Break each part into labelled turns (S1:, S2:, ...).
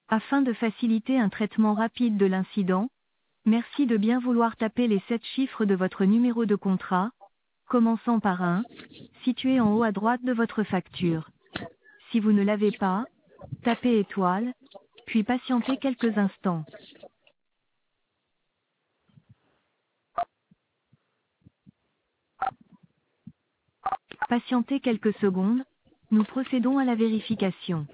S1: Afin de faciliter un traitement rapide de l'incident, merci de bien vouloir taper les 7 chiffres de votre numéro de contrat, commençant par 1, situé en haut à droite de votre facture. Si vous ne l'avez pas, tapez étoile, puis patientez quelques instants. Patientez quelques secondes, nous procédons à la vérification.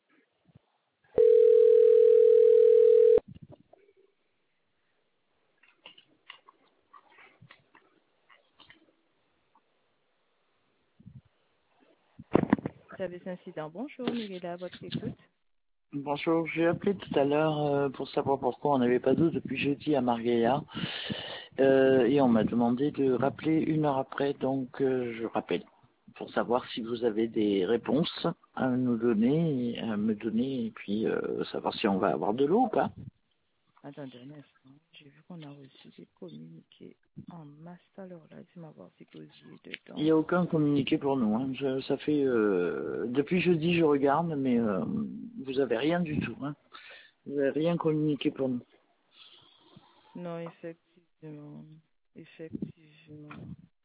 S1: Service incident, bonjour, Mirella, votre écoute.
S2: Bonjour, j'ai appelé tout à l'heure pour savoir pourquoi on n'avait pas d'eau depuis jeudi à Margaya et on m'a demandé de rappeler une heure après, donc je rappelle pour savoir si vous avez des réponses à nous donner, à me donner et puis savoir si on va avoir de l'eau ou pas.
S1: Attendez un instant, j'ai vu qu'on a reçu des communiqués en masse tout à l'heure là, dis-moi voir si Gosier est
S2: Il
S1: dedans.
S2: n'y a aucun communiqué pour nous. Hein. Ça fait depuis jeudi je regarde, mais vous avez rien du tout. Hein. Vous n'avez rien communiqué pour nous.
S1: Non, effectivement, effectivement,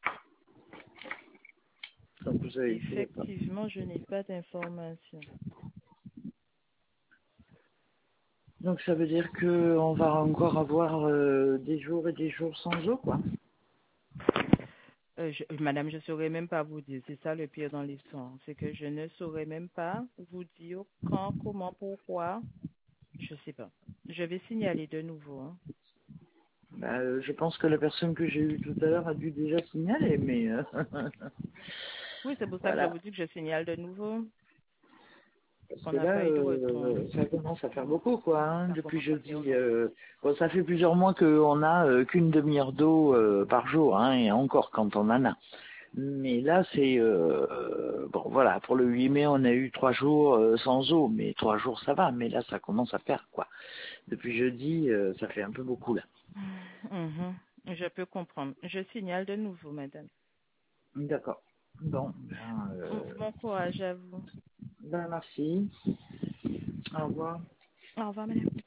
S2: Donc vous avez fait.
S1: effectivement, je n'ai pas d'informations.
S2: Donc ça veut dire que on va encore avoir des jours et des jours sans eau, quoi.
S1: Madame, je ne saurais même pas vous dire, c'est ça le pire dans l'histoire, c'est que je ne saurais même pas vous dire quand, comment, pourquoi, je sais pas. Je vais signaler de nouveau, hein.
S2: Bah, je pense que la personne que j'ai eue tout à l'heure a dû déjà signaler, mais
S1: Oui, c'est pour ça que je
S2: voilà.
S1: vous dis que je signale de nouveau,
S2: Parce
S1: qu'on
S2: que
S1: n'a
S2: là,
S1: pas eu de retour.
S2: ça commence à faire beaucoup, quoi. Hein,
S1: Ça
S2: depuis
S1: commence à
S2: jeudi,
S1: faire beaucoup.
S2: bon, ça fait plusieurs mois qu'on a qu'une demi-heure d'eau par jour, hein, et encore quand on en a. Mais là, c'est bon, voilà. Pour le 8 mai, on a eu 3 jours sans eau, mais 3 jours ça va. Mais là, ça commence à faire, quoi. Depuis jeudi, ça fait un peu beaucoup là.
S1: Mhm. Je peux comprendre. Je signale de nouveau, madame.
S2: D'accord. Bon,
S1: Bon courage à vous.
S2: ben merci. Au revoir.
S1: Au revoir, madame.